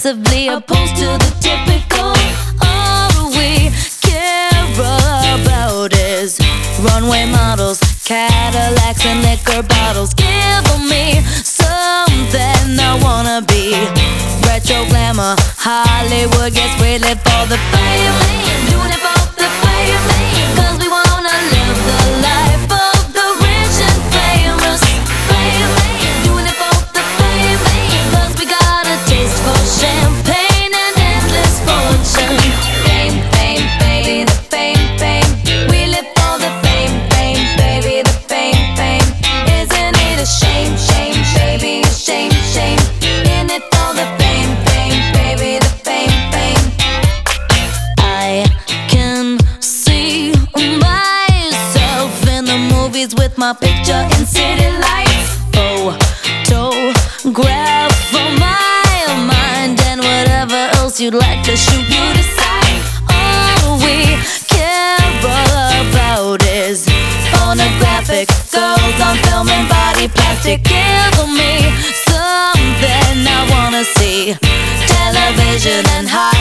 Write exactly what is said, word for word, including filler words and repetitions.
aggressively opposed to the typical. All we care about is runway models, Cadillacs and liquor bottles. Give me something I wanna be. Retro glamour, Hollywood, yes, we live for the fame. Doing it for the fame, cause we wanna live the life of the rich and famous. Fame, doing it for the fame, cause we got a taste for champagne and endless fortune. Fame, fame, baby, the fame, fame. We live for the fame, fame, baby, the fame, fame. Isn't it a shame, shame, baby, a shame, shame. In it for the fame, fame, baby, the fame, fame. I can see myself in the movies with my picture in city lights. Photograph for my mind and whatever else you'd like to shoot, you decide. All we care about is pornographic girls on film and body plastic. Give me something I wanna see. Television and high